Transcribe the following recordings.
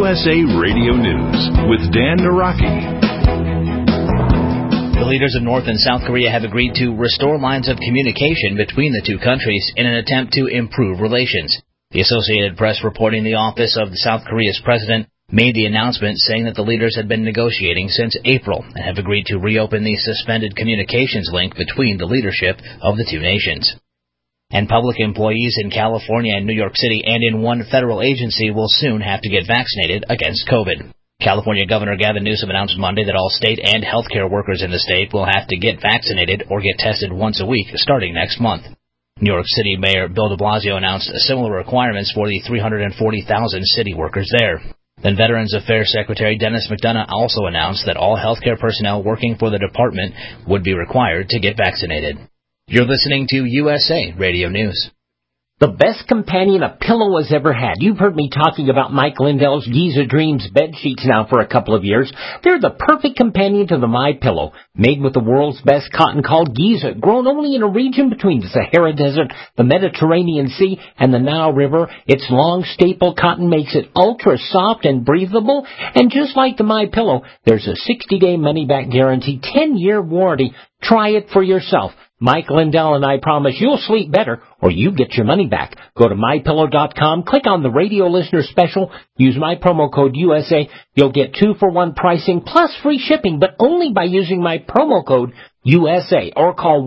USA Radio News with Dan Naraki. The leaders of North and South Korea have agreed to restore lines of communication between the two countries in an attempt to improve relations. The Associated Press reporting the office of South Korea's president made the announcement saying that the leaders had been negotiating since April and have agreed to reopen the suspended communications link between the leadership of the two nations. And public employees in California and New York City and in one federal agency will soon have to get vaccinated against COVID. California Governor Gavin Newsom announced Monday that all state and healthcare workers in the state will have to get vaccinated or get tested once a week starting next month. New York City Mayor Bill de Blasio announced similar requirements for the 340,000 city workers there. Then Veterans Affairs Secretary Dennis McDonough also announced that all healthcare personnel working for the department would be required to get vaccinated. You're listening to USA Radio News. The best companion a pillow has ever had. You've heard me talking about Mike Lindell's Giza Dreams bed sheets now for a couple of years. They're the perfect companion to the MyPillow. Made with the world's best cotton called Giza, grown only in a region between the Sahara Desert, the Mediterranean Sea, and the Nile River. Its long staple cotton makes it ultra soft and breathable. And just like the MyPillow, there's a 60-day money-back guarantee, 10-year warranty. Try it for yourself. Mike Lindell and I promise you'll sleep better or you get your money back. Go to MyPillow.com, click on the radio listener special, use my promo code USA. You'll get 2-for-1 pricing plus free shipping, but only by using my promo code USA. Or call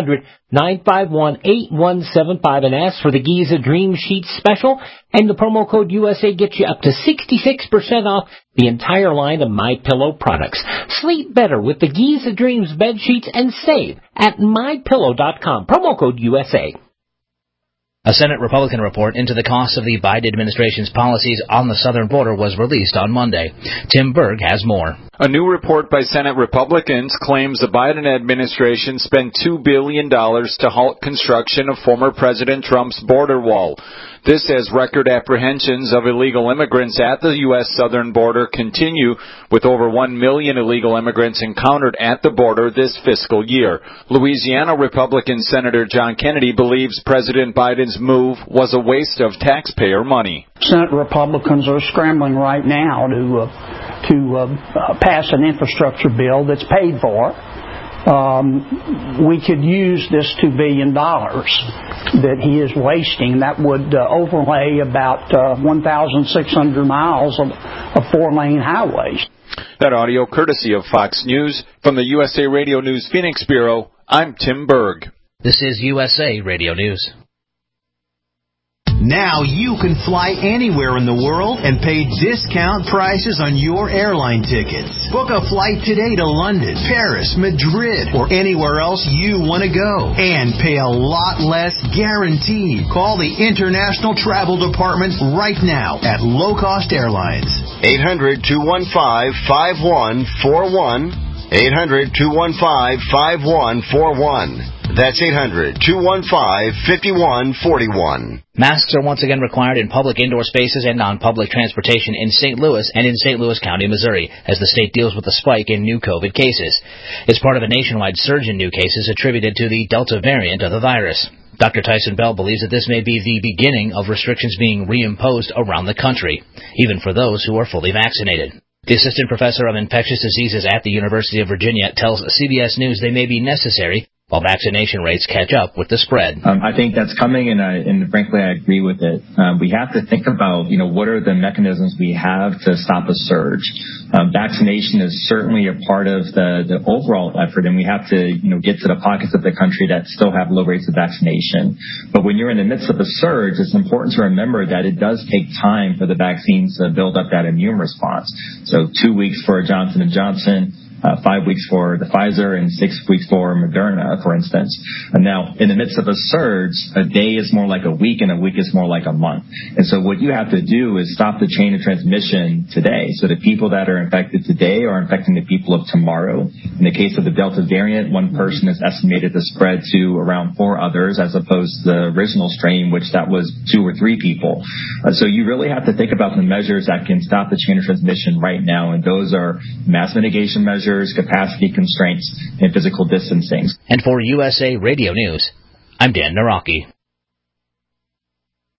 1-800-951-8175 and ask for the Giza Dream Sheets special. And the promo code USA gets you up to 66% off the entire line of MyPillow products. Sleep better with the Giza Dreams bed sheets and save at MyPillow.com. Promo code USA. A Senate Republican report into the cost of the Biden administration's policies on the southern border was released on Monday. Tim Berg has more. A new report by Senate Republicans claims the Biden administration spent $2 billion to halt construction of former President Trump's border wall. This as record apprehensions of illegal immigrants at the U.S. southern border continue, with over 1 million illegal immigrants encountered at the border this fiscal year. Louisiana Republican Senator John Kennedy believes President Biden's move was a waste of taxpayer money. Senate Republicans are scrambling right now to pass an infrastructure bill that's paid for. We could use this $2 billion that he is wasting. That would overlay about 1,600 miles of 4-lane highways. That audio courtesy of Fox News. From the USA Radio News Phoenix Bureau, I'm Tim Berg. This is USA Radio News. Now you can fly anywhere in the world and pay discount prices on your airline tickets. Book a flight today to London, Paris, Madrid, or anywhere else you want to go. And pay a lot less guaranteed. Call the International Travel Department right now at Low Cost Airlines. 800-215-5141. 800-215-5141. That's 800-215-5141. Masks are once again required in public indoor spaces and non-public transportation in St. Louis and in St. Louis County, Missouri, as the state deals with the spike in new COVID cases. It's part of a nationwide surge in new cases attributed to the Delta variant of the virus. Dr. Tyson Bell believes that this may be the beginning of restrictions being reimposed around the country, even for those who are fully vaccinated. The assistant professor of infectious diseases at the University of Virginia tells CBS News they may be necessary while vaccination rates catch up with the spread. I think that's coming, and frankly, I agree with it. We have to think about, what are the mechanisms we have to stop a surge. Vaccination is certainly a part of the overall effort, and we have to, get to the pockets of the country that still have low rates of vaccination. But when you're in the midst of a surge, it's important to remember that it does take time for the vaccines to build up that immune response. So 2 weeks for Johnson & Johnson, 5 weeks for the Pfizer, and 6 weeks for Moderna, for instance. And now, in the midst of a surge, a day is more like a week, and a week is more like a month. And so what you have to do is stop the chain of transmission today. So the people that are infected today are infecting the people of tomorrow. In the case of the Delta variant, one person is estimated to spread to around 4 others, as opposed to the original strain, which that was 2 or 3 people. So you really have to think about the measures that can stop the chain of transmission right now, and those are mass mitigation measures, capacity constraints, and physical distancing. And for USA Radio News, I'm Dan Naraki.